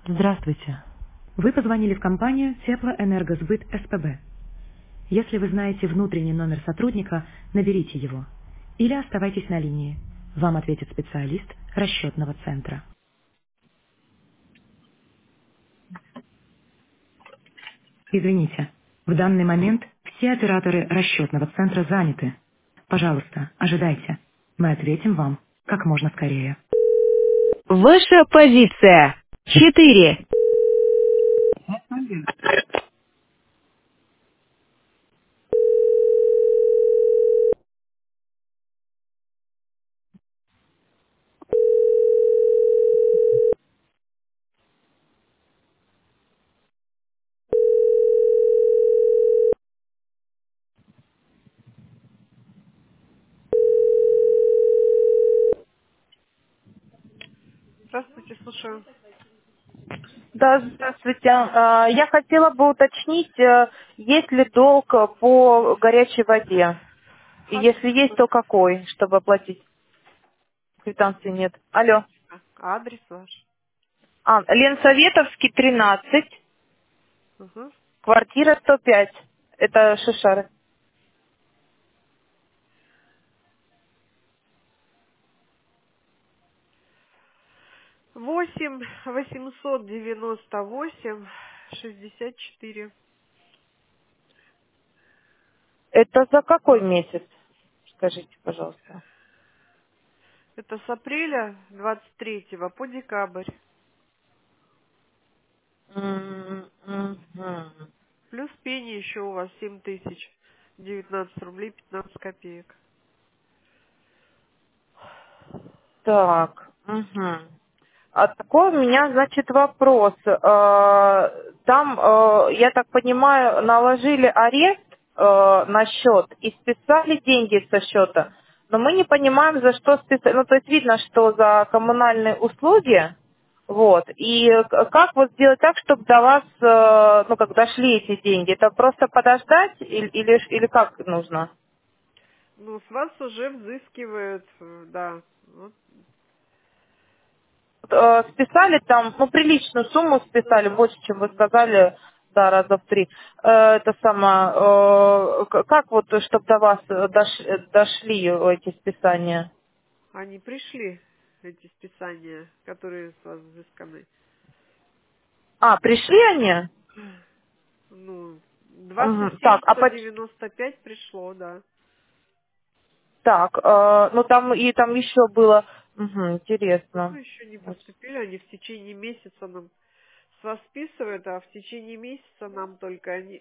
Здравствуйте. Вы позвонили в компанию Теплоэнергосбыт СПБ. Если вы знаете внутренний номер сотрудника, наберите его. Или оставайтесь на линии. Вам ответит специалист расчетного центра. Извините, в данный момент все операторы расчетного центра заняты. Пожалуйста, ожидайте. Мы ответим вам как можно скорее. Ваша позиция. 4. Здравствуйте, слушаю. Да, здравствуйте. Я хотела бы уточнить, есть ли долг по горячей воде? И если Адрес есть, ваш. то какой, чтобы оплатить? Квитанции нет. Алло. Адрес ваш. Ленсоветовский, 13, Угу. квартира 105. Это Шишары. 8 898 64. Это за какой месяц? Скажите, пожалуйста. Это с апреля 23 по декабрь. Мгм. Плюс пени еще у вас 7019 рублей 15 копеек. Так. Мгм. А такой у меня, значит, вопрос. Там, я так понимаю, наложили арест на счет и списали деньги со счета, но мы не понимаем, за что списали. Ну, то есть видно, что за коммунальные услуги, вот. И как вот сделать так, чтобы до вас, ну, как дошли эти деньги? Это просто подождать или как нужно? Ну, с вас уже взыскивают, да. Вот. Списали там, ну, приличную сумму списали, Ага. больше, чем вы сказали, да, раза в 3. Это самое, как вот, чтобы до вас дошли эти списания? Они пришли, эти списания, которые с вас взысканы. Пришли они? Ну, Мгм. 27 Так, 195 пришло, да. так, ну там и там еще было, Ну, интересно. еще не поступили, они в течение месяца нам с вас списывают, а в течение месяца нам только они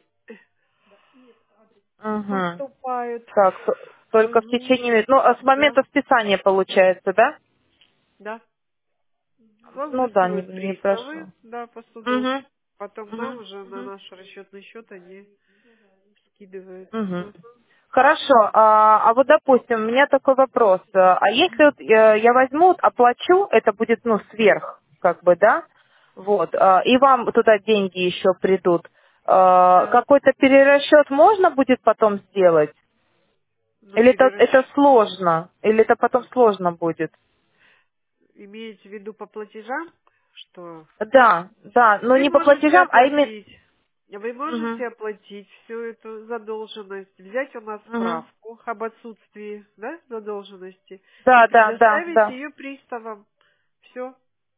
Мгм. поступают. Так, только в Мгм. течение, ну, а с Да, момента списания получается, да? да. С вас Ну да, взыскивают не прошло. приставы, да, по суду. Угу. Потом нам Угу. уже на наш расчетный счет они скидывают. Угу. Мгм. Хорошо, вот допустим, у меня такой вопрос. А если вот, я возьму, вот, оплачу, это будет, ну, сверх, как бы, да? Вот, и вам туда деньги еще придут. Да. Какой-то перерасчет можно будет потом сделать? Но Или это сложно? Или это потом сложно будет? имеете в виду по платежам, что Да, да, но вы не по можете платежам, а именно... оплатить. Вы Угу, можете оплатить всю эту задолженность, взять у нас угу. справку об отсутствии, да, задолженности и Да, да, да, предоставить да. ее приставам. Все.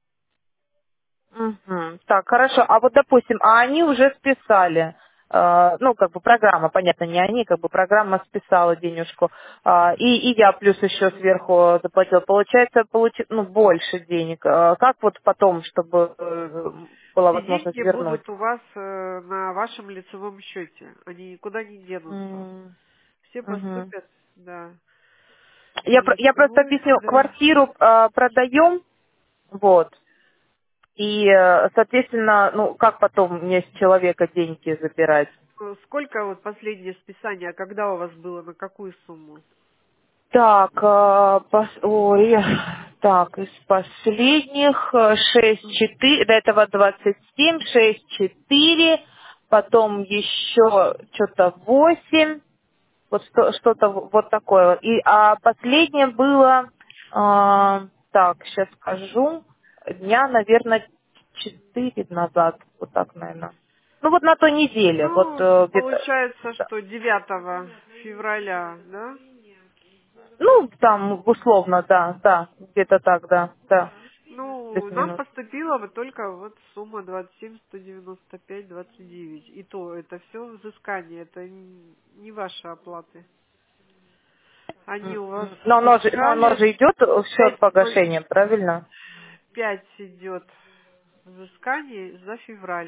Мгм. Так, хорошо. А вот, допустим, они уже списали, ну, как бы программа, понятно, не они, как бы программа списала денежку, и я плюс еще сверху заплатила. Получается, ну, больше денег. Как вот потом, чтобы была Все возможность деньги вернуть? будут у вас на вашем лицевом счете. Они никуда не денутся. М, Все мгм. поступят, да, на Я просто лицевой, объясню, да. квартиру продаем, вот, и, соответственно, ну, как потом мне с человека деньги забирать? Сколько вот последнее списание, когда у вас было, на какую сумму? Так, ой, так, из последних 6,4, до этого 27, 6,4, потом еще что-то 8, вот что-то вот такое. А последнее было, так, сейчас скажу, дня, наверное, 4 назад, вот так, наверное. Ну, вот на той неделе, вот Ну, где-то, получается, да. что 9 февраля, да? Ну, там, условно, да, где-то так, да, Ну, нам плюс-минус. поступила вот только вот сумма 27 195 29. И то, это все взыскание, это не ваши оплаты. Они у вас Но оно взыскали же идет в счет погашения, правильно? 5 идет взыскание за февраль.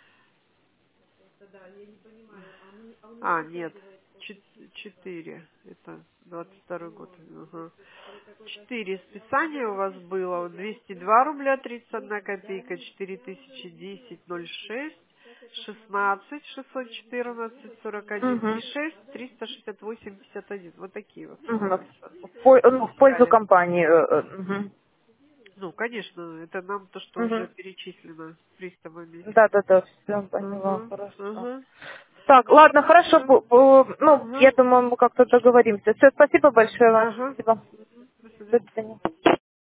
А, нет, 4. Это 22 год. Ага. 4 списания у вас было. 202 рубля 31 копейка, 4010,06, 16 614 41 Угу. и 6 368,51. Вот такие вот Угу. суммы В пользу взыскали. компании. Угу. Ну, конечно, это нам то, что уже Угу. перечислено приставами. Да, все, поняла, Угу, хорошо. угу, Так, ладно, хорошо, ну, угу, я думаю, мы как-то договоримся. Все, спасибо большое вам, ага. спасибо. До До свидания. свидания.